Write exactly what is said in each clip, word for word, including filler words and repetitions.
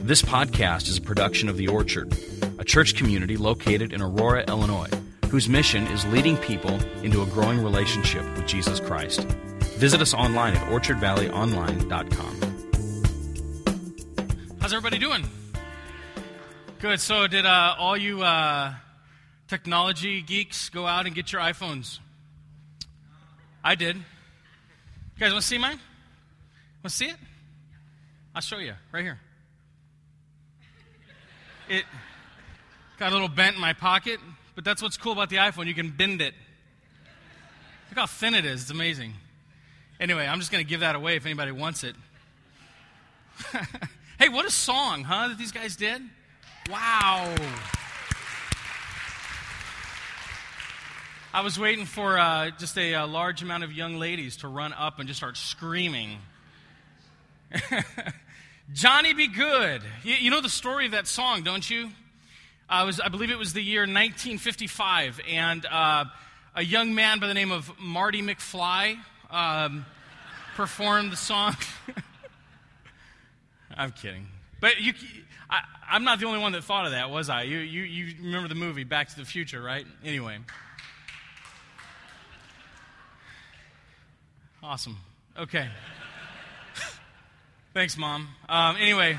This podcast is a production of The Orchard, a church community located in Aurora, Illinois, whose mission is leading people into a growing relationship with Jesus Christ. Visit us online at orchard valley online dot com. How's everybody doing? Good. So did uh, all you uh, technology geeks go out and get your iPhones? I did. You guys want to see mine? Want to see it? I'll show you right here. It got a little bent in my pocket, but that's what's cool about the iPhone. You can bend it. Look how thin it is. It's amazing. Anyway, I'm just going to give that away if anybody wants it. Hey, what a song, huh, that these guys did? Wow. I was waiting for uh, just a, a large amount of young ladies to run up and just start screaming. Johnny Be Good. You, you know the story of that song, don't you? Uh, it was, I believe it was the year nineteen fifty-five, and uh, a young man by the name of Marty McFly um, performed the song. I'm kidding. But you, I, I'm not the only one that thought of that, was I? You, you, you remember the movie Back to the Future, right? Anyway. Awesome. Okay. Thanks, Mom. Um, anyway.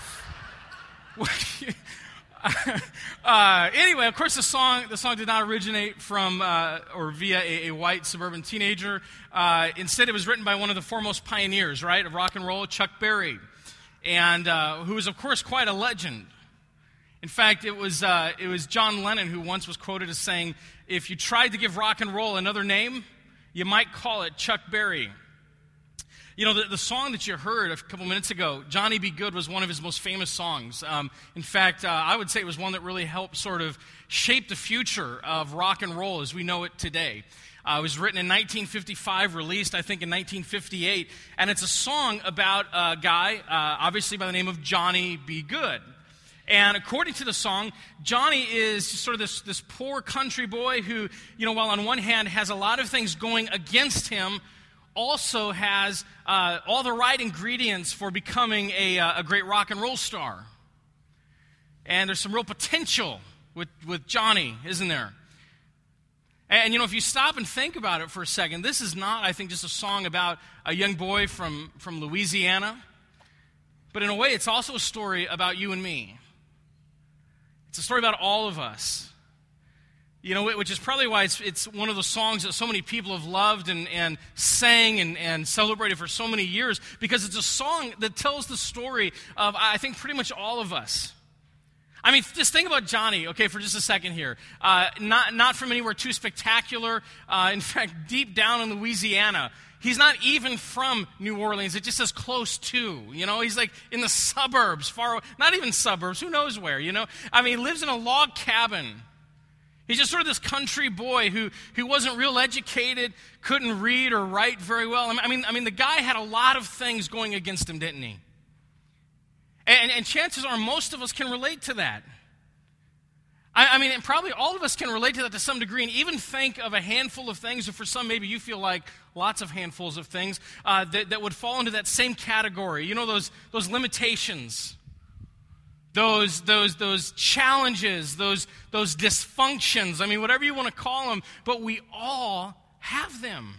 uh, anyway, of course, the song the song did not originate from uh, or via a, a white suburban teenager. Uh, instead, it was written by one of the foremost pioneers, right, of rock and roll, Chuck Berry, and uh, who was, of course, quite a legend. In fact, it was uh, it was John Lennon who once was quoted as saying, "If you tried to give rock and roll another name, you might call it Chuck Berry." You know, the, the song that you heard a couple minutes ago, Johnny Be Good, was one of his most famous songs. Um, in fact, uh, I would say it was one that really helped sort of shape the future of rock and roll as we know it today. Uh, it was written in nineteen fifty-five, released, I think, in nineteen fifty-eight. And it's a song about a guy, uh, obviously by the name of Johnny Be Good. And according to the song, Johnny is sort of this, this poor country boy who, you know, while on one hand has a lot of things going against him, also has uh, all the right ingredients for becoming a, uh, a great rock and roll star. And there's some real potential with, with Johnny, isn't there? And, and, you know, if you stop and think about it for a second, this is not, I think, just a song about a young boy from, from Louisiana. But in a way, it's also a story about you and me. It's a story about all of us. You know, which is probably why it's, it's one of those songs that so many people have loved and, and sang and, and celebrated for so many years, because it's a song that tells the story of, I think, pretty much all of us. I mean, just think about Johnny, okay, for just a second here. Uh, not, not from anywhere too spectacular. Uh, in fact, deep down in Louisiana, he's not even from New Orleans. It just says close to, you know. He's like in the suburbs, far, not even suburbs, who knows where, you know. I mean, he lives in a log cabin. He's just sort of this country boy who, who wasn't real educated, couldn't read or write very well. I mean, I mean, the guy had a lot of things going against him, didn't he? And, and chances are most of us can relate to that. I, I mean, and probably all of us can relate to that to some degree, and even think of a handful of things, or for some maybe you feel like lots of handfuls of things uh, that, that would fall into that same category. You know, those, those limitations. Those, those, those challenges, those, those dysfunctions, I mean, whatever you want to call them, but we all have them.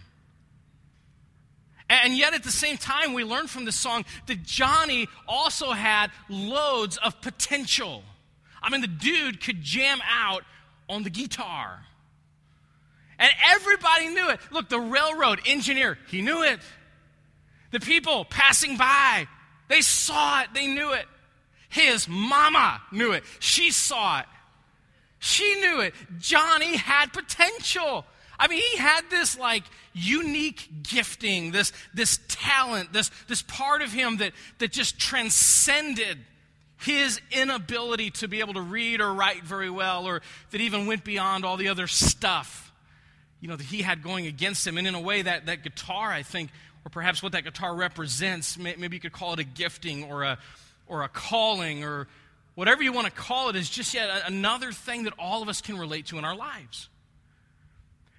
And yet at the same time, we learn from this song that Johnny also had loads of potential. I mean, the dude could jam out on the guitar. And everybody knew it. Look, the railroad engineer, he knew it. The people passing by, they saw it, they knew it. His mama knew it. She saw it. She knew it. Johnny had potential. I mean, he had this, like, unique gifting, this, this talent, this, this part of him that, that just transcended his inability to be able to read or write very well, or that even went beyond all the other stuff, you know, that he had going against him. And in a way, that, that guitar, I think, or perhaps what that guitar represents, maybe you could call it a gifting or a or a calling, or whatever you want to call it, is just yet another thing that all of us can relate to in our lives.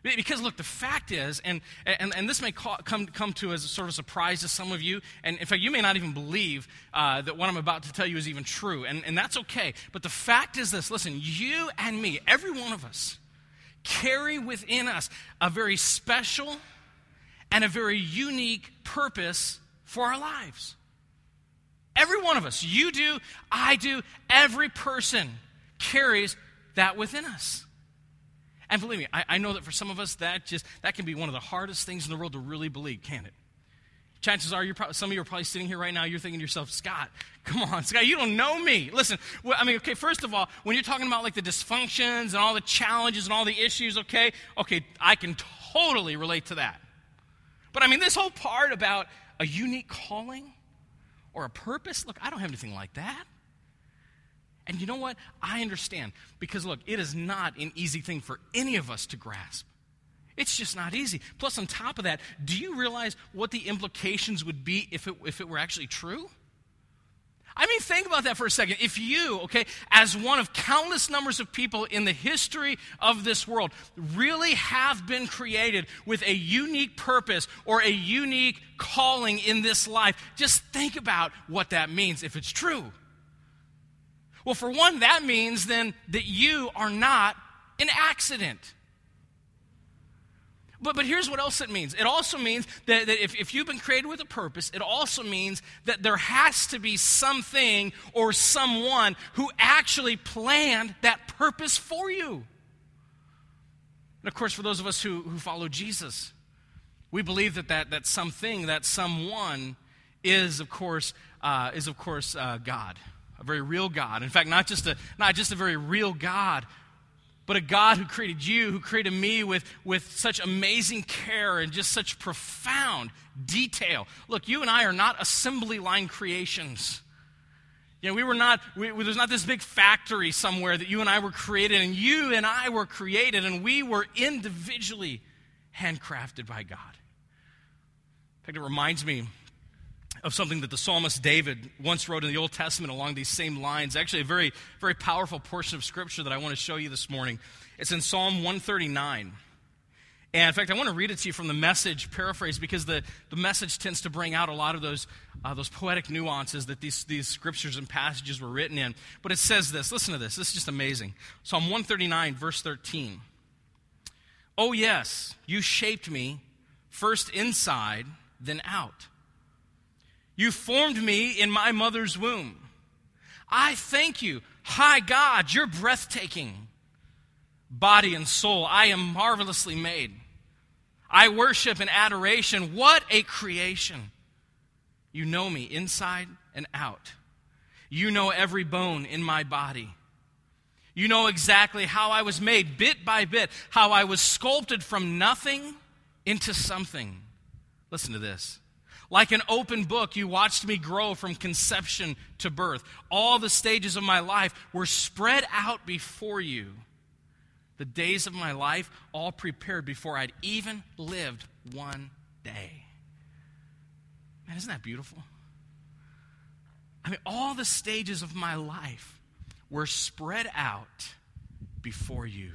Because, look, the fact is, and, and, and this may call, come, come to as a sort of surprise to some of you, and in fact, you may not even believe uh, that what I'm about to tell you is even true, and, and that's okay. But the fact is this, listen, you and me, every one of us, carry within us a very special and a very unique purpose for our lives. Every one of us, you do, I do, every person carries that within us. And believe me, I, I know that for some of us, that just that can be one of the hardest things in the world to really believe, can't it? Chances are, you're probably, some of you are probably sitting here right now, you're thinking to yourself, Scott, come on, Scott, you don't know me. Listen, well, I mean, okay, first of all, when you're talking about like the dysfunctions and all the challenges and all the issues, okay, okay, I can totally relate to that. But I mean, this whole part about a unique calling or a purpose, look, I don't have anything like that. And you know what? I understand. Because, look, it is not an easy thing for any of us to grasp. It's just not easy. Plus, on top of that, do you realize what the implications would be if it, if it were actually true? I mean, think about that for a second. If you, okay, as one of countless numbers of people in the history of this world, really have been created with a unique purpose or a unique calling in this life, just think about what that means if it's true. Well, for one, that means then that you are not an accident. But but here's what else it means. It also means that, that if, if you've been created with a purpose, it also means that there has to be something or someone who actually planned that purpose for you. And of course, for those of us who, who follow Jesus, we believe that that, that something, that someone is, of course, uh, is of course uh, God. A very real God. In fact, not just a not just a very real God, but a God who created you, who created me with, with such amazing care and just such profound detail. Look, you and I are not assembly line creations. You know, we were not, we, there's not this big factory somewhere that you and I were created, and you and I were created, and we were individually handcrafted by God. In fact, it reminds me of something that the psalmist David once wrote in the Old Testament along these same lines. Actually, a very, very powerful portion of Scripture that I want to show you this morning. It's in Psalm one thirty-nine. And in fact, I want to read it to you from the Message paraphrase because the, the Message tends to bring out a lot of those, uh, those poetic nuances that these, these scriptures and passages were written in. But it says this. Listen to this. This is just amazing. Psalm one thirty-nine, verse thirteen. Oh yes, you shaped me first inside, then out. You formed me in my mother's womb. I thank you. High God, you're breathtaking. Body and soul, I am marvelously made. I worship in adoration. What a creation. You know me inside and out. You know every bone in my body. You know exactly how I was made, bit by bit, how I was sculpted from nothing into something. Listen to this. Like an open book, you watched me grow from conception to birth. All the stages of my life were spread out before you. The days of my life all prepared before I'd even lived one day. Man, isn't that beautiful? I mean, all the stages of my life were spread out before you.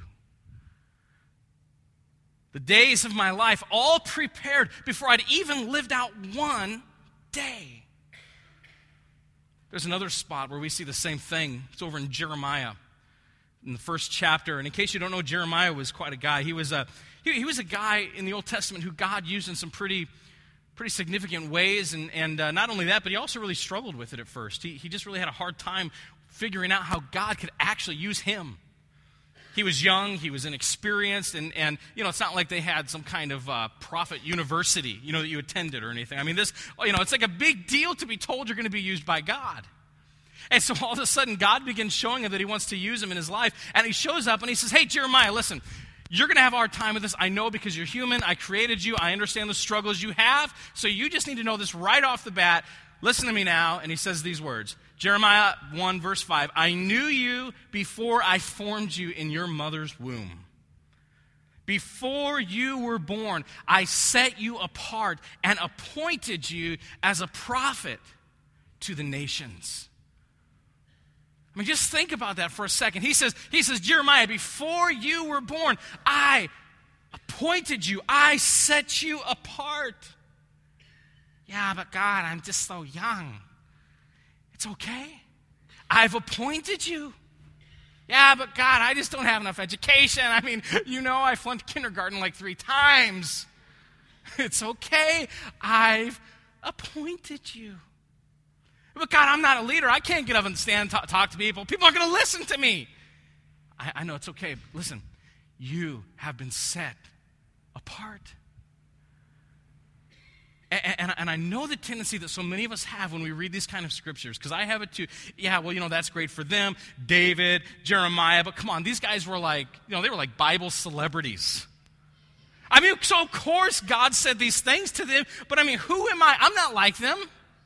The days of my life all prepared before I'd even lived out one day. There's another spot where we see the same thing. It's over in Jeremiah, in the first chapter. And in case you don't know, Jeremiah was quite a guy. He was a he, he was a guy in the Old Testament who God used in some pretty pretty significant ways. And, and uh, not only that, but he also really struggled with it at first. He, he just really had a hard time figuring out how God could actually use him. He was young, he was inexperienced, and, and you know, it's not like they had some kind of uh, prophet university, you know, that you attended or anything. I mean, this, you know, it's like a big deal to be told you're going to be used by God. And so all of a sudden, God begins showing him that he wants to use him in his life, and he shows up and he says, hey, Jeremiah, listen, you're going to have a hard time with this. I know because you're human. I created you. I understand the struggles you have, so you just need to know this right off the bat. Listen to me now. And he says these words. Jeremiah one, verse five, I knew you before I formed you in your mother's womb. Before you were born, I set you apart and appointed you as a prophet to the nations. I mean, just think about that for a second. He says, he says, Jeremiah, before you were born, I appointed you. I set you apart. Yeah, but God, I'm just so young. It's okay. I've appointed you. Yeah, but God, I just don't have enough education. I mean, you know, I flunked kindergarten like three times. It's okay. I've appointed you. But God, I'm not a leader. I can't get up and stand and talk, talk to people. People aren't going to listen to me. I, I know it's okay. Listen, you have been set apart. And, and, and I know the tendency that so many of us have when we read these kind of scriptures, because I have it too. Yeah, well, you know, that's great for them. David, Jeremiah, but come on, these guys were like, you know, they were like Bible celebrities. I mean, so of course God said these things to them, but I mean, who am I? I'm not like them.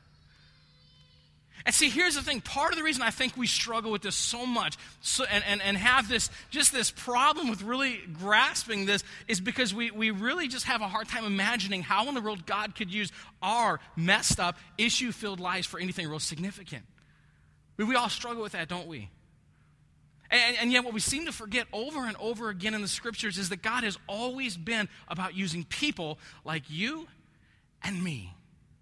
And see, here's the thing. Part of the reason I think we struggle with this so much so, and, and, and have this just this problem with really grasping this is because we, we really just have a hard time imagining how in the world God could use our messed up, issue-filled lives for anything real significant. We, we all struggle with that, don't we? And, and yet what we seem to forget over and over again in the scriptures is that God has always been about using people like you and me.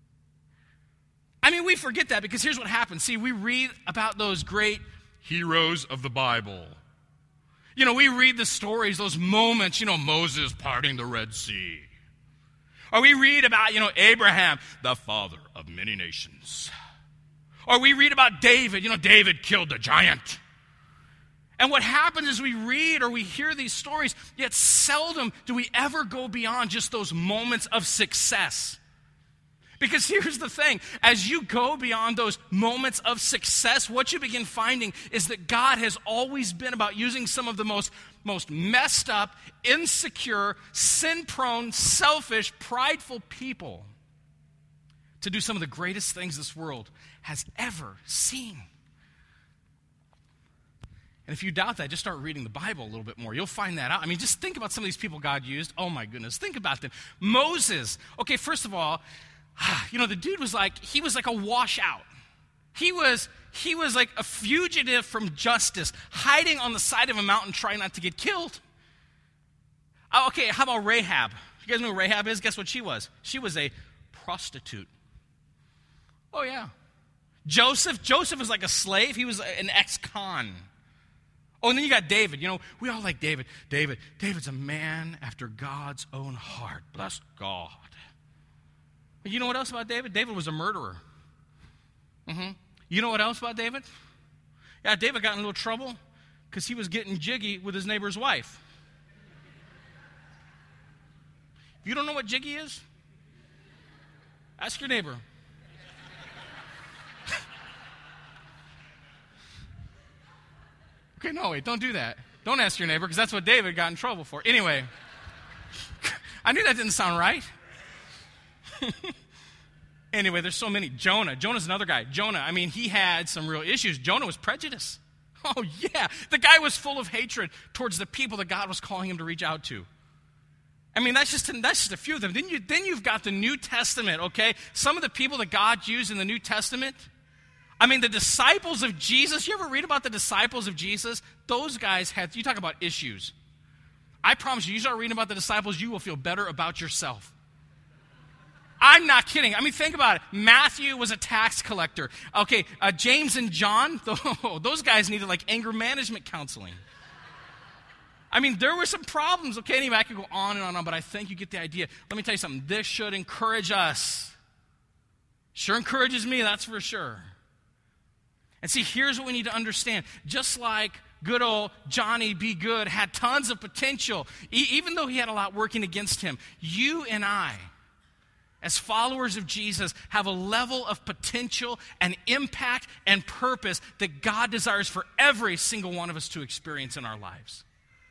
I mean, we forget that because here's what happens. See, we read about those great heroes of the Bible. You know, we read the stories, those moments, you know, Moses parting the Red Sea. Or we read about, you know, Abraham, the father of many nations. Or we read about David, you know, David killed the giant. And what happens is we read or we hear these stories, yet seldom do we ever go beyond just those moments of success. Because here's the thing, as you go beyond those moments of success, what you begin finding is that God has always been about using some of the most, most messed up, insecure, sin-prone, selfish, prideful people to do some of the greatest things this world has ever seen. And if you doubt that, just start reading the Bible a little bit more. You'll find that out. I mean, just think about some of these people God used. Oh my goodness, think about them. Moses. Okay, first of all, you know, the dude was like, he was like a washout. He was, he was like a fugitive from justice, hiding on the side of a mountain trying not to get killed. Oh, okay, how about Rahab? You guys know who Rahab is? Guess what she was? She was a prostitute. Oh, yeah. Joseph, Joseph was like a slave. He was an ex-con. Oh, and then you got David. You know, we all like David. David, David's a man after God's own heart. Bless God. You know what else about David? David was a murderer. Mm-hmm. You know what else about David? Yeah, David got in a little trouble because he was getting jiggy with his neighbor's wife. If you don't know what jiggy is, ask your neighbor. Okay, no, wait, don't do that. Don't ask your neighbor because that's what David got in trouble for. Anyway, I knew that didn't sound right. Anyway, there's so many. Jonah. Jonah's another guy. Jonah, I mean, he had some real issues. Jonah was prejudiced. Oh, yeah. The guy was full of hatred towards the people that God was calling him to reach out to. I mean, that's just that's just a few of them. Then, you, then you've got the New Testament, okay? Some of the people that God used in the New Testament. I mean, the disciples of Jesus. You ever read about the disciples of Jesus? Those guys had, you talk about issues. I promise you, you start reading about the disciples, you will feel better about yourself. I'm not kidding. I mean, think about it. Matthew was a tax collector. Okay, uh, James and John, those guys needed like anger management counseling. I mean, there were some problems. Okay, anyway, I could go on and on and on, but I think you get the idea. Let me tell you something. This should encourage us. Sure encourages me, that's for sure. And see, here's what we need to understand. Just like good old Johnny B. Good had tons of potential, e- even though he had a lot working against him, you and I, as followers of Jesus, have a level of potential and impact and purpose that God desires for every single one of us to experience in our lives.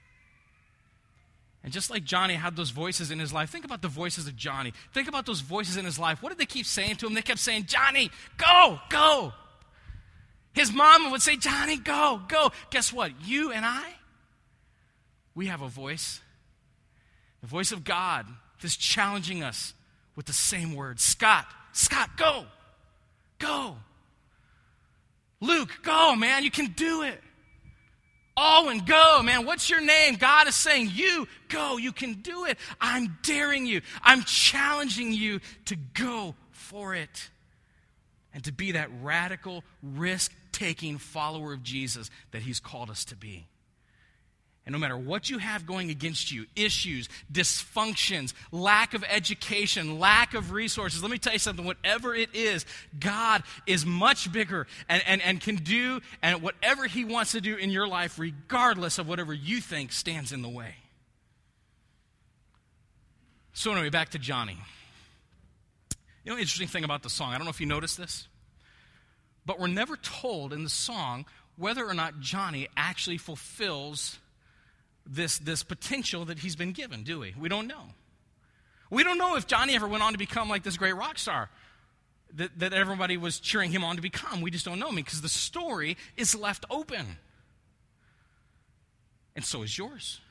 And just like Johnny had those voices in his life, think about the voices of Johnny. Think about those voices in his life. What did they keep saying to him? They kept saying, Johnny, go, go. His mama would say, Johnny, go, go. Guess what? You and I, we have a voice. The voice of God that's challenging us with the same words. Scott, Scott, go, go. Luke, go, man, you can do it. Owen, go, man. What's your name? God is saying, you go. You can do it. I'm daring you. I'm challenging you to go for it and to be that radical, risk-taking follower of Jesus that he's called us to be. And no matter what you have going against you, issues, dysfunctions, lack of education, lack of resources, let me tell you something, whatever it is, God is much bigger and, and, and can do and whatever he wants to do in your life, regardless of whatever you think stands in the way. So anyway, back to Johnny. You know, interesting thing about the song, I don't know if you noticed this, but we're never told in the song whether or not Johnny actually fulfills this, this potential that he's been given, do we? We don't know. We don't know if Johnny ever went on to become like this great rock star that, that everybody was cheering him on to become. We just don't know, I mean, because the story is left open. And so is yours.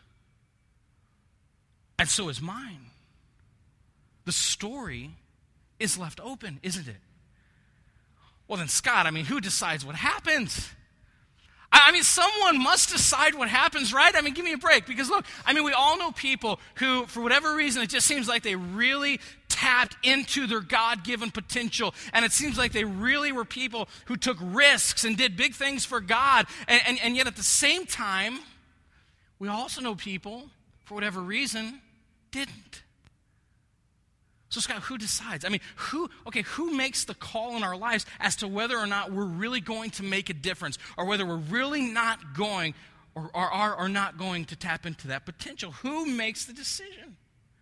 And so is mine. The story is left open, isn't it? Well then, Scott, I mean, who decides what happens? I mean, someone must decide what happens, right? I mean, give me a break. Because look, I mean, we all know people who, for whatever reason, it just seems like they really tapped into their God-given potential. And it seems like they really were people who took risks and did big things for God. And, and, and yet at the same time, we also know people, for whatever reason, didn't. So Scott, who decides? I mean, who, okay, who makes the call in our lives as to whether or not we're really going to make a difference or whether we're really not going or are or, or not going to tap into that potential? Who makes the decision?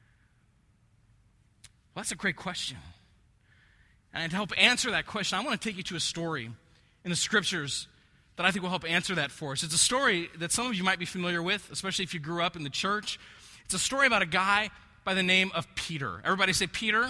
Well, that's a great question. And to help answer that question, I want to take you to a story in the scriptures that I think will help answer that for us. It's a story that some of you might be familiar with, especially if you grew up in the church. It's a story about a guy by the name of Peter. Everybody say Peter.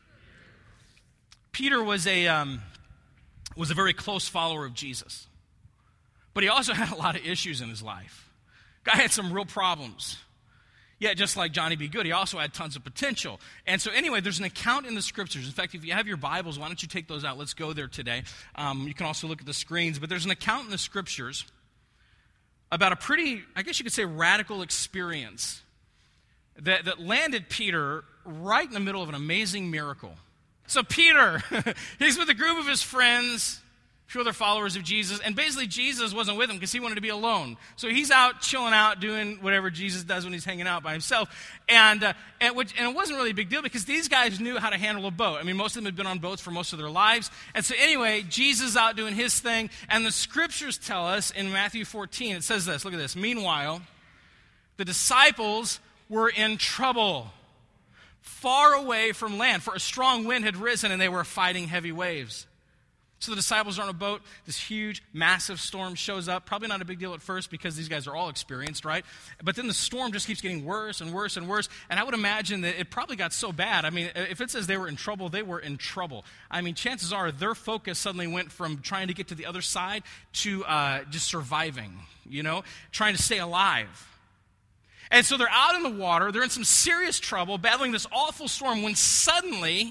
Peter was a um, was a very close follower of Jesus, but he also had a lot of issues in his life. Guy had some real problems. Yeah, just like Johnny B. Good, he also had tons of potential. And so anyway, there's an account in the scriptures. In fact, if you have your Bibles, why don't you take those out? Let's go there today. Um, you can also look at the screens, but there's an account in the scriptures about a pretty, I guess you could say, radical experience That, that landed Peter right in the middle of an amazing miracle. So Peter, he's with a group of his friends, a few other followers of Jesus, and basically Jesus wasn't with him because he wanted to be alone. So he's out chilling out, doing whatever Jesus does when he's hanging out by himself. And, uh, and, which, and it wasn't really a big deal because these guys knew how to handle a boat. I mean, most of them had been on boats for most of their lives. And so anyway, Jesus is out doing his thing, and the scriptures tell us in Matthew fourteen, it says this, look at this. Meanwhile, the disciples were in trouble, far away from land, for a strong wind had risen and they were fighting heavy waves. So the disciples are on a boat, this huge, massive storm shows up. Probably not a big deal at first because these guys are all experienced, right? But then the storm just keeps getting worse and worse and worse. And I would imagine that it probably got so bad. I mean, if it says they were in trouble, they were in trouble. I mean, chances are their focus suddenly went from trying to get to the other side to uh, just surviving, you know, trying to stay alive. And so they're out in the water, they're in some serious trouble, battling this awful storm, when suddenly,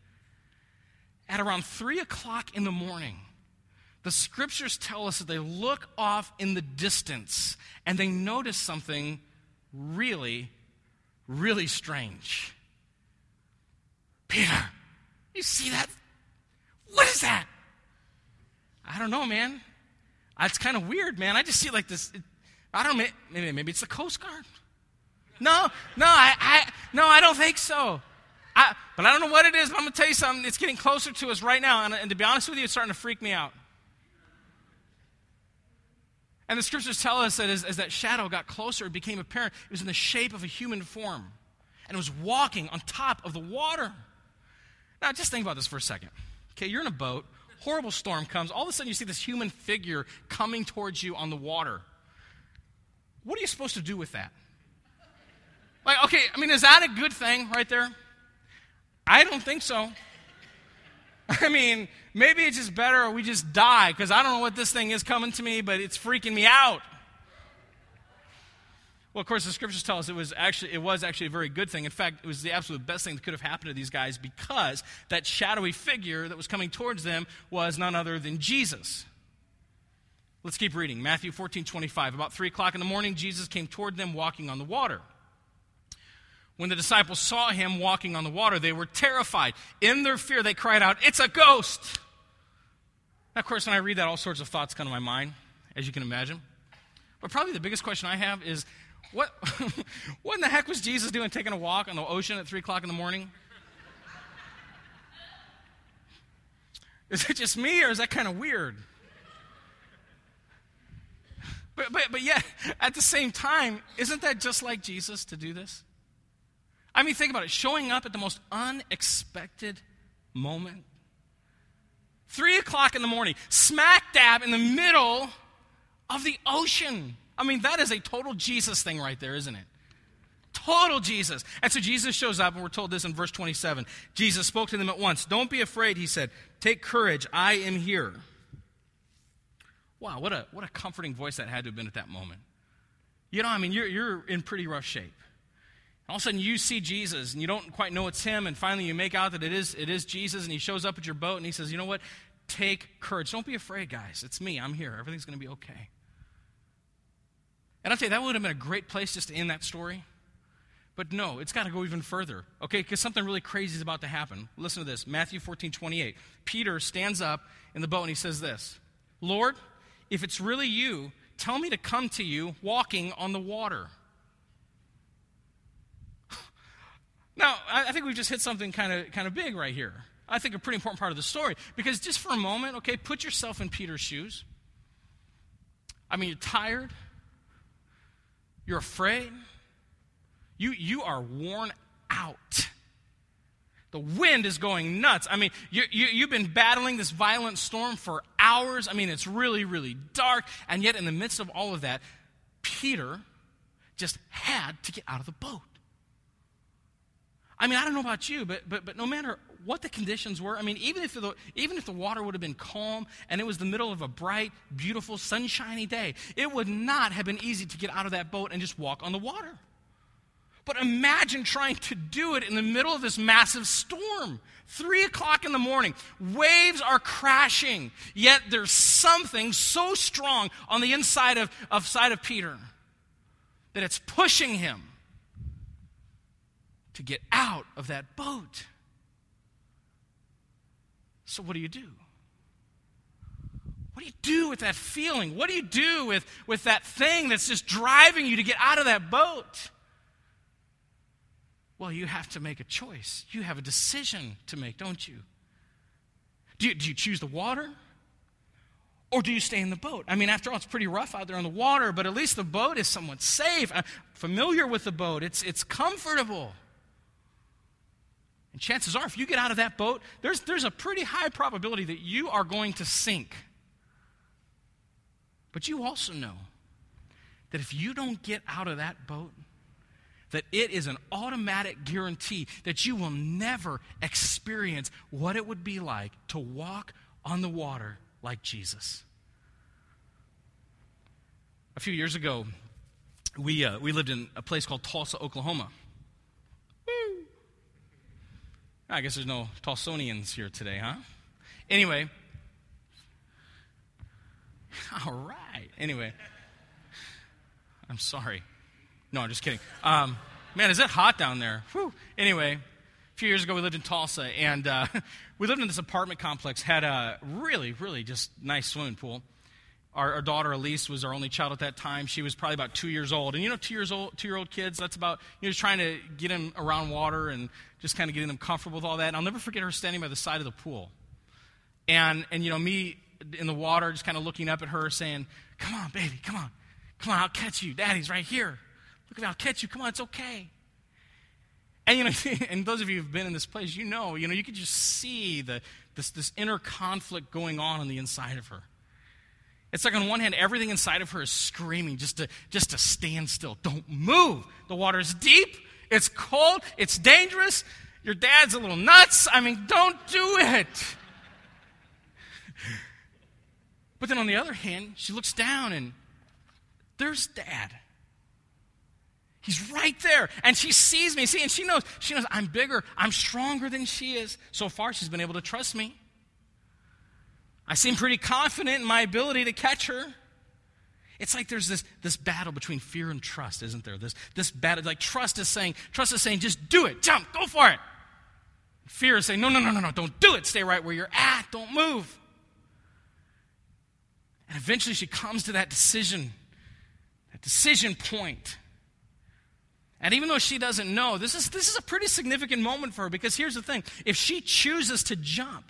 at around three o'clock in the morning, the scriptures tell us that they look off in the distance and they notice something really, really strange. Peter, you see that? What is that? I don't know, man. It's kind of weird, man. I just see like this, I don't know, maybe, maybe it's the Coast Guard. No, no, I, I, no, I don't think so. I, but I don't know what it is, but I'm going to tell you something. It's getting closer to us right now, and, and to be honest with you, it's starting to freak me out. And the scriptures tell us that as, as that shadow got closer, it became apparent it was in the shape of a human form, and it was walking on top of the water. Now, just think about this for a second. Okay, you're in a boat, horrible storm comes, all of a sudden you see this human figure coming towards you on the water. What are you supposed to do with that? Like, okay, I mean, is that a good thing right there? I don't think so. I mean, maybe it's just better we just die, because I don't know what this thing is coming to me, but it's freaking me out. Well, of course, the scriptures tell us it was actually it was actually a very good thing. In fact, it was the absolute best thing that could have happened to these guys, because that shadowy figure that was coming towards them was none other than Jesus. Let's keep reading. Matthew fourteen twenty-five. About three o'clock in the morning, Jesus came toward them walking on the water. When the disciples saw him walking on the water, they were terrified. In their fear, they cried out, "It's a ghost!" Now, of course, when I read that, all sorts of thoughts come to my mind, as you can imagine. But probably the biggest question I have is, what, what in the heck was Jesus doing taking a walk on the ocean at three o'clock in the morning? Is it just me, or is that kind of weird? But, but, but yet, at the same time, isn't that just like Jesus to do this? I mean, think about it. Showing up at the most unexpected moment. Three o'clock in the morning, smack dab in the middle of the ocean. I mean, that is a total Jesus thing right there, isn't it? Total Jesus. And so Jesus shows up, and we're told this in verse twenty-seven. Jesus spoke to them at once. "Don't be afraid," he said. "Take courage, I am here." Wow, what a what a comforting voice that had to have been at that moment. You know, I mean, you're you're in pretty rough shape. All of a sudden, you see Jesus, and you don't quite know it's him, and finally you make out that it is it is Jesus, and he shows up at your boat, and he says, "You know what? Take courage. Don't be afraid, guys. It's me. I'm here. Everything's going to be okay." And I'll tell you, that would have been a great place just to end that story. But no, it's got to go even further, okay? Because something really crazy is about to happen. Listen to this. Matthew fourteen twenty-eight. Peter stands up in the boat, and he says this, "Lord, if it's really you, tell me to come to you walking on the water." Now, I think we've just hit something kind of kind of big right here. I think a pretty important part of the story. Because just for a moment, okay, put yourself in Peter's shoes. I mean, you're tired. You're afraid. You, you are worn out. The wind is going nuts. I mean, you, you, you've been battling this violent storm for hours. I mean, it's really, really dark. And yet, in the midst of all of that, Peter just had to get out of the boat. I mean, I don't know about you, but but but no matter what the conditions were, I mean, even if the even if the water would have been calm and it was the middle of a bright, beautiful, sunshiny day, it would not have been easy to get out of that boat and just walk on the water. But imagine trying to do it in the middle of this massive storm. Three o'clock in the morning, waves are crashing, yet there's something so strong on the inside of, of side of Peter that it's pushing him to get out of that boat. So what do you do? What do you do with that feeling? What do you do with, with that thing that's just driving you to get out of that boat? Well, you have to make a choice. You have a decision to make, don't you? Do you, do you choose the water? Or do you stay in the boat? I mean, after all, it's pretty rough out there on the water, but at least the boat is somewhat safe. I'm familiar with the boat. It's, it's comfortable. And chances are, if you get out of that boat, there's, there's a pretty high probability that you are going to sink. But you also know that if you don't get out of that boat, that it is an automatic guarantee that you will never experience what it would be like to walk on the water like Jesus. A few years ago, we uh, we lived in a place called Tulsa, Oklahoma. Woo! I guess there's no Tulsonians here today, huh? Anyway. All right. Anyway. I'm sorry. No, I'm just kidding. Um, man, is it hot down there? Whew. Anyway, a few years ago we lived in Tulsa, and uh, we lived in this apartment complex, had a really, really just nice swimming pool. Our, our daughter, Elise, was our only child at that time. She was probably about two years old. And you know, two years old, two-year-old kids, that's about, you know, just trying to get them around water and just kind of getting them comfortable with all that. And I'll never forget her standing by the side of the pool. And, and you know, me in the water just kind of looking up at her saying, "Come on, baby, come on. Come on, I'll catch you. Daddy's right here. Look at me, I'll catch you. Come on, it's okay." And, you know, and those of you who've been in this place, you know, you know, you could just see the this, this inner conflict going on on the inside of her. It's like on one hand, everything inside of her is screaming just to just to stand still. Don't move. The water's deep. It's cold. It's dangerous. Your dad's a little nuts. I mean, don't do it. But then on the other hand, she looks down and there's Dad. He's right there. And she sees me. See, and she knows, she knows I'm bigger. I'm stronger than she is. So far, she's been able to trust me. I seem pretty confident in my ability to catch her. It's like there's this, this battle between fear and trust, isn't there? This, this battle, like trust is saying, trust is saying, just do it, jump, go for it. Fear is saying, no, no, no, no, no, don't do it. Stay right where you're at. Don't move. And eventually she comes to that decision, that decision point. And even though she doesn't know, this is, this is a pretty significant moment for her, because here's the thing. If she chooses to jump,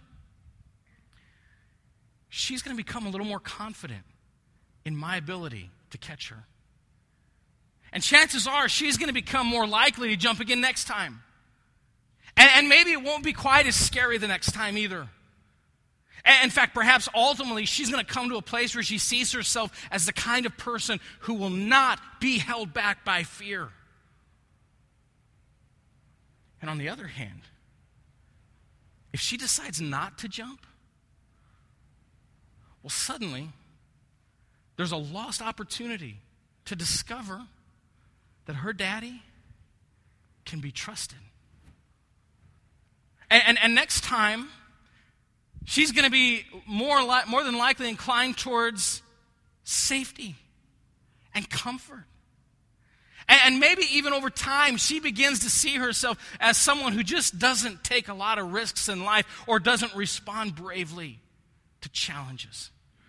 she's going to become a little more confident in my ability to catch her. And chances are she's going to become more likely to jump again next time. And, and maybe it won't be quite as scary the next time either. And in fact, perhaps ultimately she's going to come to a place where she sees herself as the kind of person who will not be held back by fear. And on the other hand, if she decides not to jump, well, suddenly there's a lost opportunity to discover that her daddy can be trusted. And, and, and next time, she's going to be more, li- more than likely inclined towards safety and comfort. And, and maybe even over time, she begins to see herself as someone who just doesn't take a lot of risks in life or doesn't respond bravely to challenges.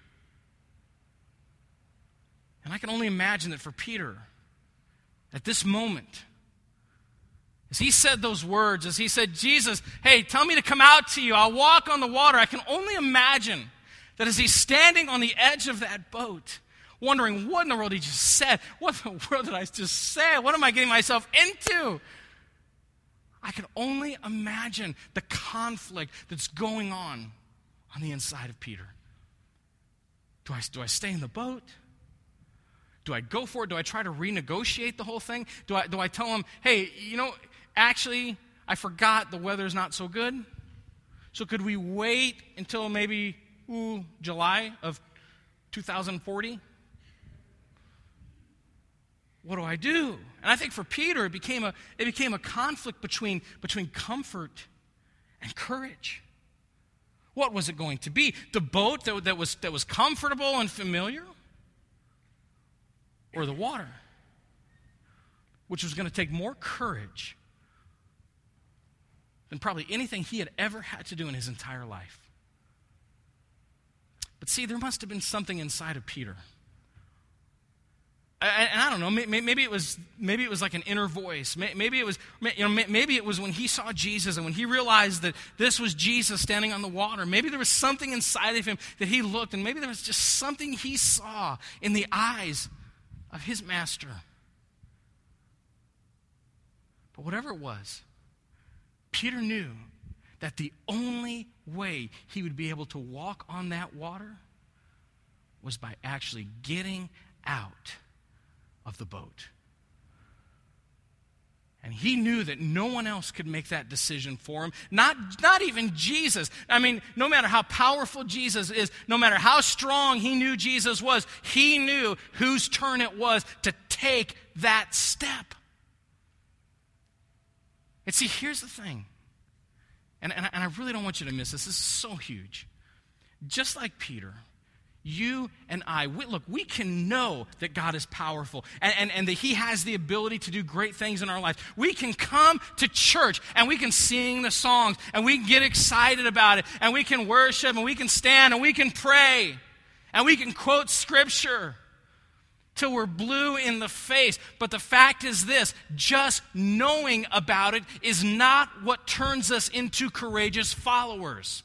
And I can only imagine that for Peter, at this moment, as he said those words, as he said, Jesus, hey, tell me to come out to you. I'll walk on the water. I can only imagine that as he's standing on the edge of that boat, wondering, what in the world he just said? What in the world did I just say? What am I getting myself into? I can only imagine the conflict that's going on on the inside of Peter. Do I, do I stay in the boat? Do I go for it? Do I try to renegotiate the whole thing? Do I, do I tell him, hey, you know, actually, I forgot the weather's not so good. So could we wait until maybe, ooh, July of two thousand forty? What do I do? And I think for Peter, it became a, it became a conflict between, between comfort and courage. What was it going to be? The boat that, that, was, that was comfortable and familiar? Or the water, which was going to take more courage than probably anything he had ever had to do in his entire life. But see, there must have been something inside of Peter. And I don't know, maybe it was maybe it was like an inner voice. Maybe it was you know maybe it was when he saw Jesus and when he realized that this was Jesus standing on the water. Maybe there was something inside of him that he looked, and maybe there was just something he saw in the eyes of his master. But whatever it was, Peter knew that the only way he would be able to walk on that water was by actually getting out of the boat. And he knew that no one else could make that decision for him. Not, not even Jesus. I mean, no matter how powerful Jesus is, no matter how strong he knew Jesus was, he knew whose turn it was to take that step. And see, here's the thing. And, and, and I really don't want you to miss this. This is so huge. Just like Peter, you and I, we, look, we can know that God is powerful and, and, and that he has the ability to do great things in our life. We can come to church and we can sing the songs and we can get excited about it and we can worship and we can stand and we can pray and we can quote scripture till we're blue in the face. But the fact is this, just knowing about it is not what turns us into courageous followers.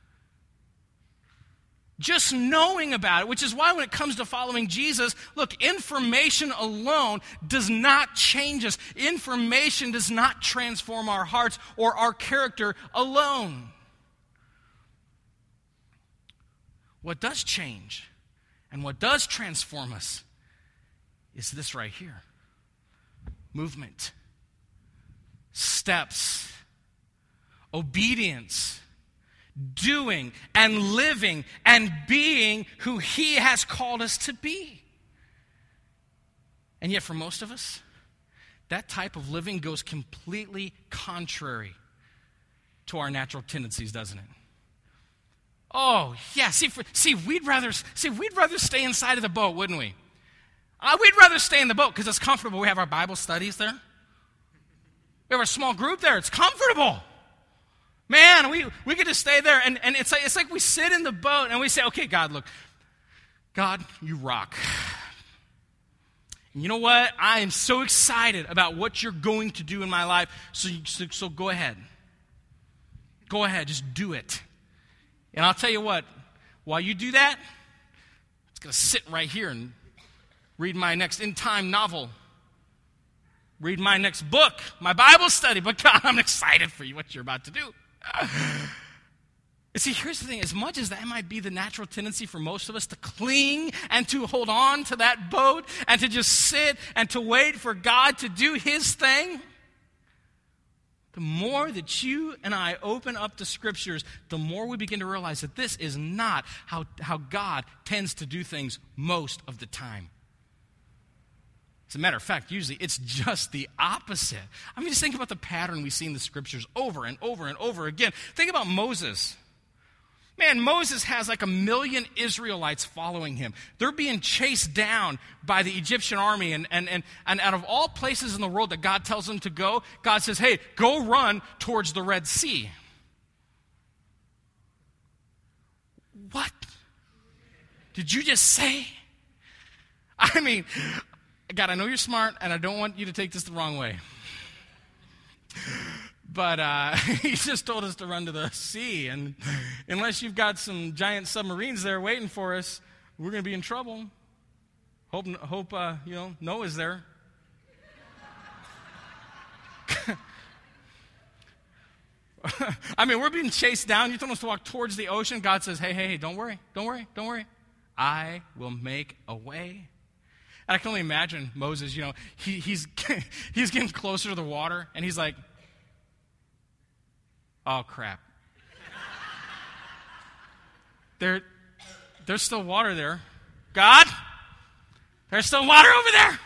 Just knowing about it, which is why when it comes to following Jesus, look, information alone does not change us. Information does not transform our hearts or our character alone. What does change and what does transform us is this right here. Movement, steps, obedience, doing and living and being who he has called us to be. And yet for most of us, that type of living goes completely contrary to our natural tendencies, doesn't it? Oh, yeah, see, for, see, we'd rather see, we'd rather stay inside of the boat, wouldn't we? Uh, we'd rather stay in the boat because it's comfortable. We have our Bible studies there. We have our small group there. It's comfortable. Man, we, we get to stay there. And, and it's, like, it's like we sit in the boat and we say, okay, God, look. God, you rock. And you know what? I am so excited about what you're going to do in my life. So, so, so go ahead. Go ahead. Just do it. And I'll tell you what. While you do that, it's going to sit right here and read my next in-time novel. Read my next book, my Bible study. But God, I'm excited for you, what you're about to do. You see, here's the thing. As much as that might be the natural tendency for most of us to cling and to hold on to that boat and to just sit and to wait for God to do his thing, the more that you and I open up the Scriptures, the more we begin to realize that this is not how, how God tends to do things most of the time. As a matter of fact, usually it's just the opposite. I mean, just think about the pattern we see in the Scriptures over and over and over again. Think about Moses. Man, Moses has like a million Israelites following him. They're being chased down by the Egyptian army. And, and, and, and out of all places in the world that God tells them to go, God says, hey, go run towards the Red Sea. What did you just say? I mean, God, I know you're smart, and I don't want you to take this the wrong way. But uh, he just told us to run to the sea, and unless you've got some giant submarines there waiting for us, we're going to be in trouble. Hope, hope uh, you know, Noah's there. I mean, we're being chased down. You told us to walk towards the ocean. God says, hey, hey, hey, don't worry, don't worry, don't worry. I will make a way. And I can only imagine Moses, you know, he, he's, he's getting closer to the water, and he's like, oh, crap. There, there's still water there. God, there's still water over there.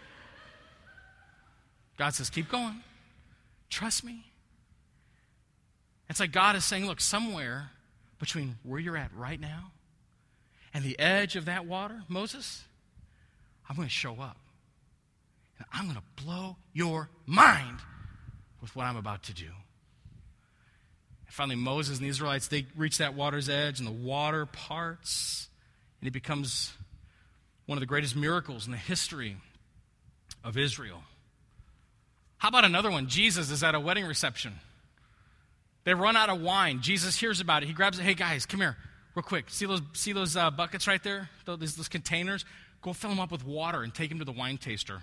God says, keep going. Trust me. It's like God is saying, look, somewhere between where you're at right now and the edge of that water, Moses, I'm going to show up. And I'm going to blow your mind with what I'm about to do. And finally, Moses and the Israelites, they reach that water's edge, and the water parts, and it becomes one of the greatest miracles in the history of Israel. How about another one? Jesus is at a wedding reception. They run out of wine. Jesus hears about it. He grabs it. Hey, guys, come here real quick. See those, see those uh, buckets right there? Those, those containers? Go fill them up with water and take them to the wine taster.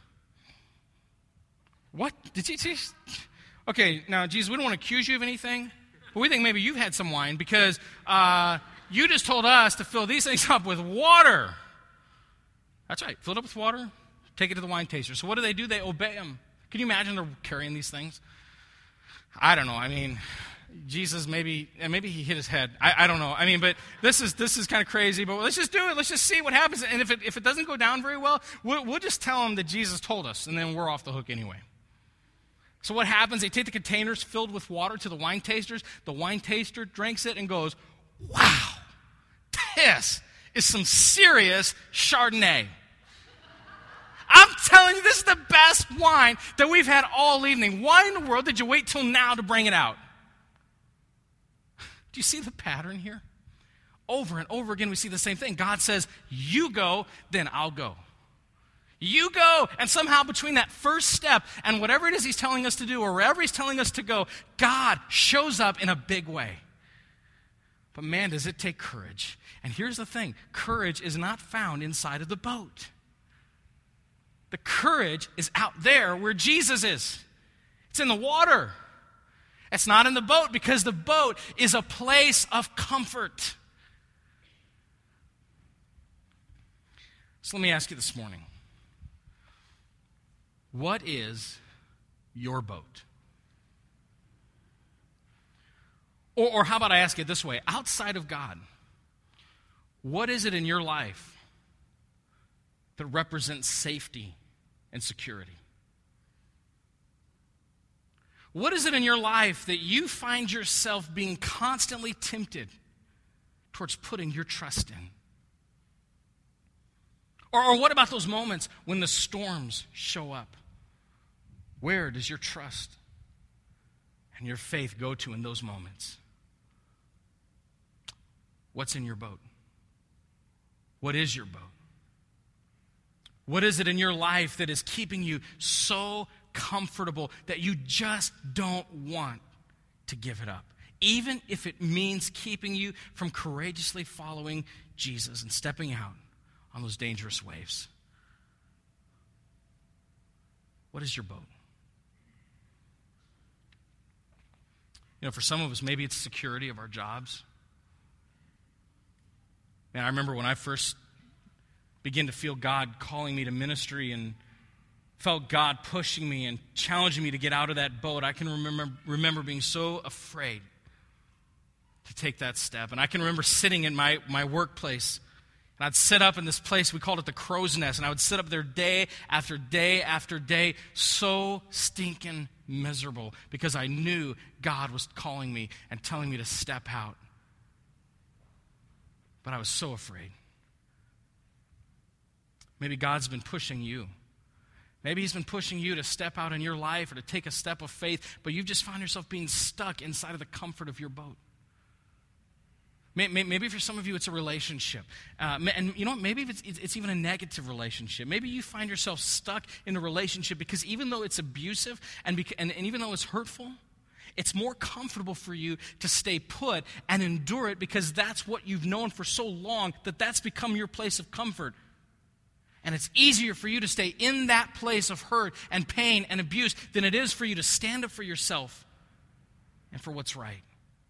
What? Did you see? Okay, now, Jesus, we don't want to accuse you of anything, but we think maybe you've had some wine because uh, you just told us to fill these things up with water. That's right. Fill it up with water, take it to the wine taster. So what do they do? They obey him. Can you imagine they're carrying these things? I don't know. I mean, Jesus maybe, and maybe he hit his head. I, I don't know. I mean, but this is this is kind of crazy. But let's just do it. Let's just see what happens. And if it if it doesn't go down very well, we'll, we'll just tell him that Jesus told us, and then we're off the hook anyway. So what happens? They take the containers filled with water to the wine tasters. The wine taster drinks it and goes, "Wow, this is some serious Chardonnay." I'm telling you, this is the best wine that we've had all evening. Why in the world did you wait till now to bring it out? Do you see the pattern here? Over and over again, we see the same thing. God says, you go, then I'll go. You go, and somehow between that first step and whatever it is he's telling us to do or wherever he's telling us to go, God shows up in a big way. But man, does it take courage. And here's the thing. Courage is not found inside of the boat. The courage is out there where Jesus is. It's in the water. It's not in the boat because the boat is a place of comfort. So let me ask you this morning. What is your boat? Or, or how about I ask it this way? Outside of God, what is it in your life that represents safety and security? What is it in your life that you find yourself being constantly tempted towards putting your trust in? Or, or what about those moments when the storms show up? Where does your trust and your faith go to in those moments? What's in your boat? What is your boat? What is it in your life that is keeping you so comfortable that you just don't want to give it up? Even if it means keeping you from courageously following Jesus and stepping out on those dangerous waves. What is your boat? You know, for some of us, maybe it's security of our jobs. And I remember when I first began to feel God calling me to ministry and felt God pushing me and challenging me to get out of that boat, I can remember, remember being so afraid to take that step. And I can remember sitting in my, my workplace, and I'd sit up in this place, we called it the crow's nest, and I would sit up there day after day after day, so stinking miserable, because I knew God was calling me and telling me to step out. But I was so afraid. Maybe God's been pushing you. Maybe he's been pushing you to step out in your life or to take a step of faith, but you've just found yourself being stuck inside of the comfort of your boat. Maybe for some of you it's a relationship. Uh, and you know what? Maybe it's, it's even a negative relationship. Maybe you find yourself stuck in a relationship because even though it's abusive and, beca- and, and even though it's hurtful, it's more comfortable for you to stay put and endure it because that's what you've known for so long, that that's become your place of comfort. And it's easier for you to stay in that place of hurt and pain and abuse than it is for you to stand up for yourself and for what's right.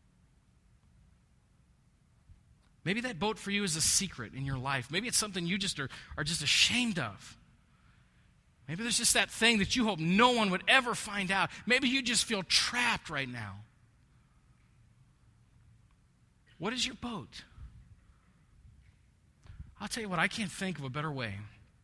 Maybe that boat for you is a secret in your life. Maybe it's something you just are, are just ashamed of. Maybe there's just that thing that you hope no one would ever find out. Maybe you just feel trapped right now. What is your boat? I'll tell you what, I can't think of a better way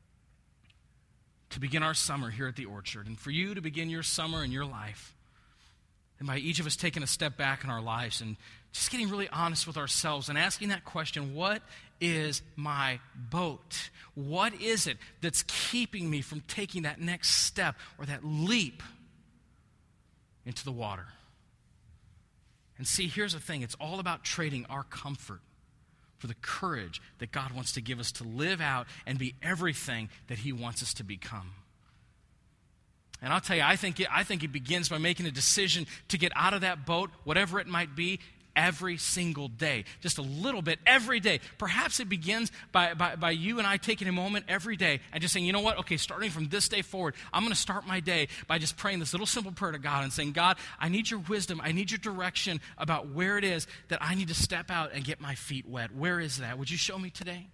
to begin our summer here at the Orchard, and for you to begin your summer in your life, and by each of us taking a step back in our lives and just getting really honest with ourselves and asking that question, what is my boat? What is it that's keeping me from taking that next step or that leap into the water? And see, here's the thing. It's all about trading our comfort for the courage that God wants to give us to live out and be everything that he wants us to become. And I'll tell you, I think it, I think it begins by making a decision to get out of that boat, whatever it might be, every single day. Just a little bit every day. Perhaps it begins by, by, by you and I taking a moment every day and just saying, you know what? Okay, starting from this day forward, I'm going to start my day by just praying this little simple prayer to God and saying, God, I need your wisdom. I need your direction about where it is that I need to step out and get my feet wet. Where is that? Would you show me today?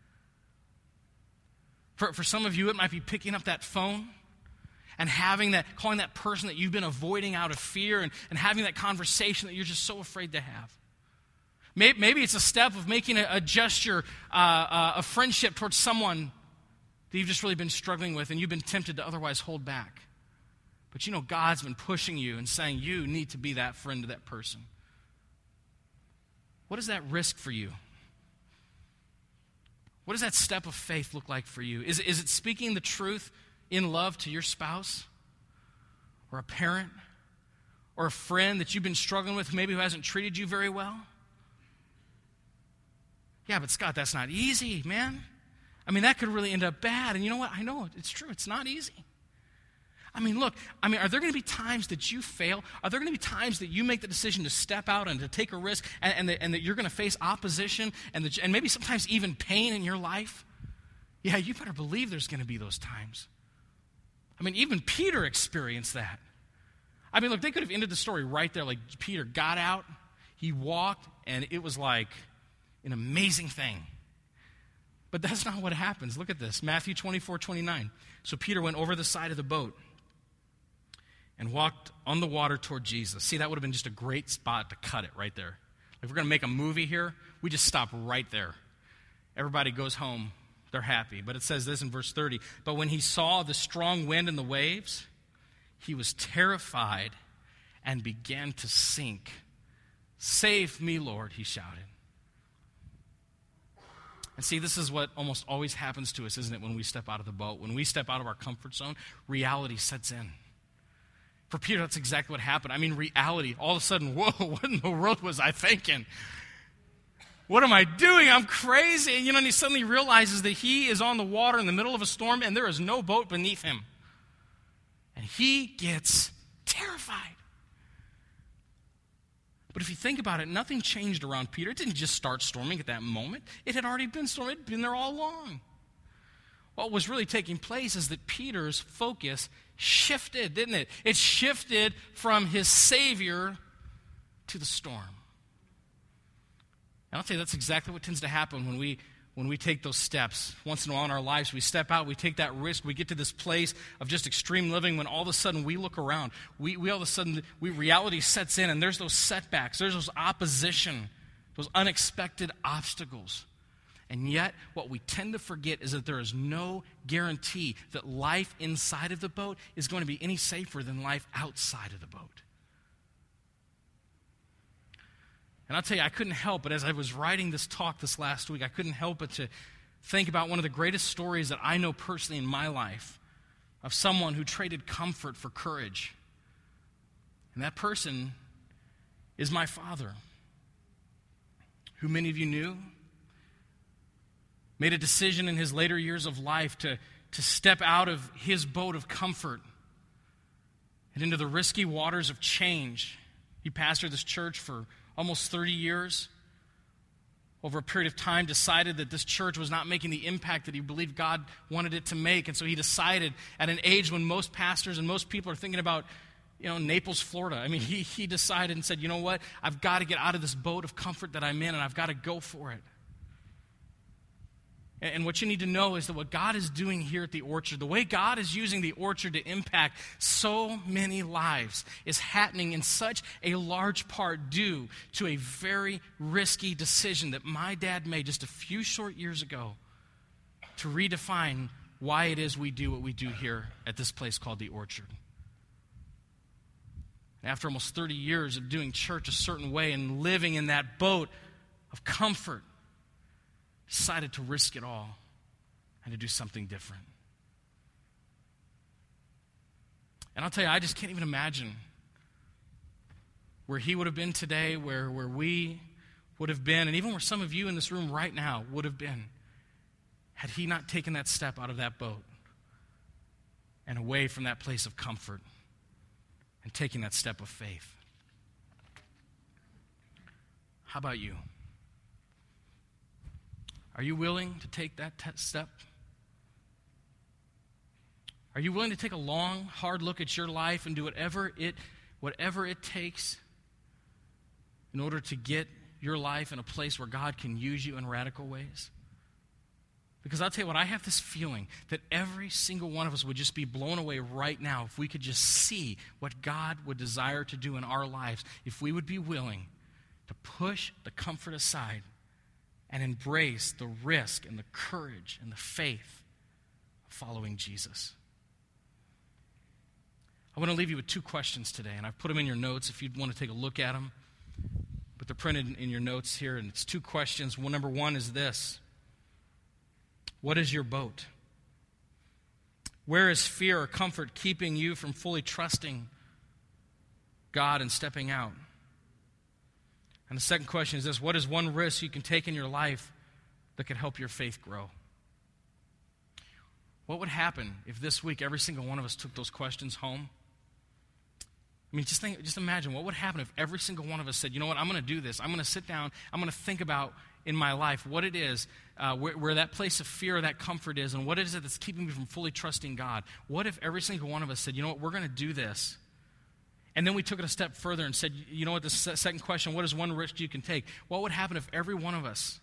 For, for some of you, it might be picking up that phone and having that, calling that person that you've been avoiding out of fear and, and having that conversation that you're just so afraid to have. Maybe, maybe it's a step of making a, a gesture, uh, uh, a friendship towards someone that you've just really been struggling with and you've been tempted to otherwise hold back. But you know God's been pushing you and saying you need to be that friend to that person. What does that risk for you? What does that step of faith look like for you? Is, is it speaking the truth in love to your spouse or a parent or a friend that you've been struggling with, maybe who hasn't treated you very well? Yeah, but Scott, that's not easy, man. I mean, that could really end up bad. And you know what? I know it's true. It's not easy. I mean, look, I mean, are there going to be times that you fail? Are there going to be times that you make the decision to step out and to take a risk and, and, that, and that you're going to face opposition and, the, and maybe sometimes even pain in your life? Yeah, you better believe there's going to be those times. I mean, even Peter experienced that. I mean, look, they could have ended the story right there. Like, Peter got out, he walked, and it was like an amazing thing. But that's not what happens. Look at this, Matthew twenty-four twenty-nine. So Peter went over the side of the boat and walked on the water toward Jesus. See, that would have been just a great spot to cut it right there. If we're going to make a movie here, we just stop right there. Everybody goes home. They're happy. But it says this in verse thirty. But when he saw the strong wind and the waves, he was terrified and began to sink. Save me, Lord, he shouted. And see, this is what almost always happens to us, isn't it, when we step out of the boat? When we step out of our comfort zone, reality sets in. For Peter, that's exactly what happened. I mean, reality, all of a sudden, whoa, what in the world was I thinking? What am I doing? I'm crazy. And, you know, and he suddenly realizes that he is on the water in the middle of a storm and there is no boat beneath him. And he gets terrified. But if you think about it, nothing changed around Peter. It didn't just start storming at that moment. It had already been storming. It had been there all along. What was really taking place is that Peter's focus shifted, didn't it? It shifted from his Savior to the storm. And I'll tell you, that's exactly what tends to happen when we when we take those steps. Once in a while in our lives, we step out, we take that risk, we get to this place of just extreme living when all of a sudden we look around. We, we all of a sudden, we, reality sets in and there's those setbacks, there's those opposition, those unexpected obstacles. And yet, what we tend to forget is that there is no guarantee that life inside of the boat is going to be any safer than life outside of the boat. And I'll tell you, I couldn't help but as I was writing this talk this last week, I couldn't help but to think about one of the greatest stories that I know personally in my life of someone who traded comfort for courage. And that person is my father, who many of you knew, made a decision in his later years of life to, to step out of his boat of comfort and into the risky waters of change. He pastored this church for almost thirty years. Over a period of time, decided that this church was not making the impact that he believed God wanted it to make. And so he decided at an age when most pastors and most people are thinking about, you know, Naples, Florida. I mean, he, he decided and said, you know what? I've got to get out of this boat of comfort that I'm in, and I've got to go for it. And what you need to know is that what God is doing here at the Orchard, the way God is using the Orchard to impact so many lives, is happening in such a large part due to a very risky decision that my dad made just a few short years ago to redefine why it is we do what we do here at this place called the Orchard. After almost thirty years of doing church a certain way and living in that boat of comfort, decided to risk it all and to do something different. And I'll tell you, I just can't even imagine where he would have been today, where, where we would have been, and even where some of you in this room right now would have been, had he not taken that step out of that boat and away from that place of comfort and taking that step of faith. How about you? Are you willing to take that te- step? Are you willing to take a long, hard look at your life and do whatever it, whatever it takes in order to get your life in a place where God can use you in radical ways? Because I'll tell you what, I have this feeling that every single one of us would just be blown away right now if we could just see what God would desire to do in our lives, if we would be willing to push the comfort aside and embrace the risk and the courage and the faith of following Jesus. I want to leave you with two questions today, and I've put them in your notes if you'd want to take a look at them. But they're printed in your notes here, and it's two questions. Well, number one is this. What is your boat? Where is fear or comfort keeping you from fully trusting God and stepping out? And the second question is this: what is one risk you can take in your life that could help your faith grow? What would happen if this week every single one of us took those questions home? I mean, just think, just imagine what would happen if every single one of us said, you know what, I'm going to do this. I'm going to sit down. I'm going to think about in my life what it is, uh, where, where that place of fear, that comfort is, and what is it that's keeping me from fully trusting God. What if every single one of us said, you know what, we're going to do this. And then we took it a step further and said, you know what, the second question, what is one risk you can take? What would happen if every one of us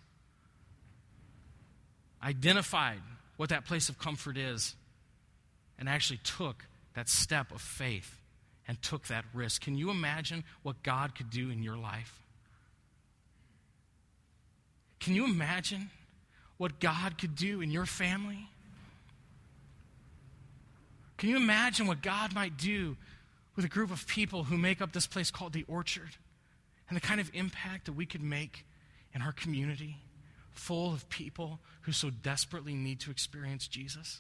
identified what that place of comfort is and actually took that step of faith and took that risk? Can you imagine what God could do in your life? Can you imagine what God could do in your family? Can you imagine what God might do with a group of people who make up this place called the Orchard, and the kind of impact that we could make in our community full of people who so desperately need to experience Jesus?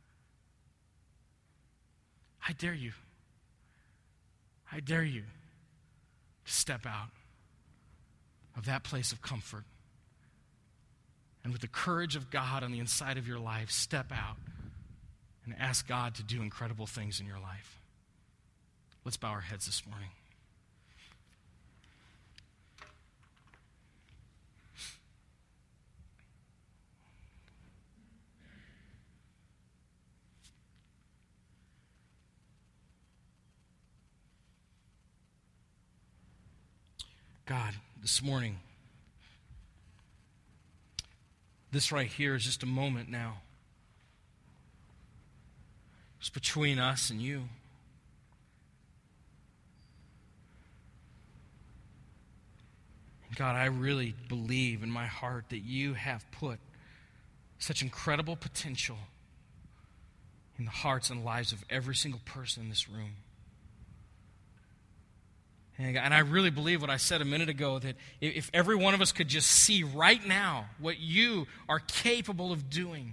I dare you. I dare you to step out of that place of comfort. And with the courage of God on the inside of your life, step out and ask God to do incredible things in your life. Let's bow our heads this morning. God, this morning, this right here is just a moment now. It's between us and you. And God, I really believe in my heart that you have put such incredible potential in the hearts and lives of every single person in this room. And I really believe what I said a minute ago, that if every one of us could just see right now what you are capable of doing,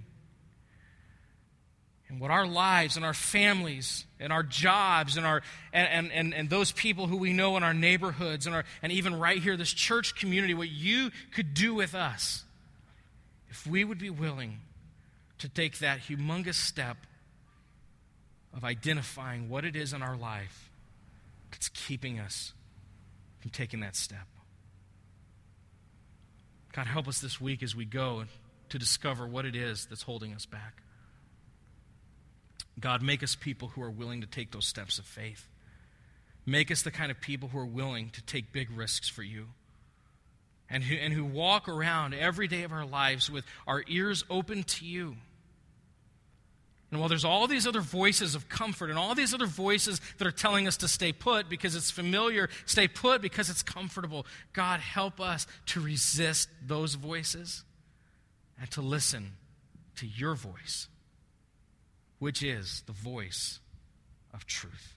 and what our lives and our families and our jobs and our and, and, and those people who we know in our neighborhoods and our and even right here, this church community, what you could do with us, if we would be willing to take that humongous step of identifying what it is in our life that's keeping us from taking that step. God, help us this week as we go to discover what it is that's holding us back. God, make us people who are willing to take those steps of faith. Make us the kind of people who are willing to take big risks for you, and who, and who walk around every day of our lives with our ears open to you. And while there's all these other voices of comfort and all these other voices that are telling us to stay put because it's familiar, stay put because it's comfortable, God, help us to resist those voices and to listen to your voice, which is the voice of truth.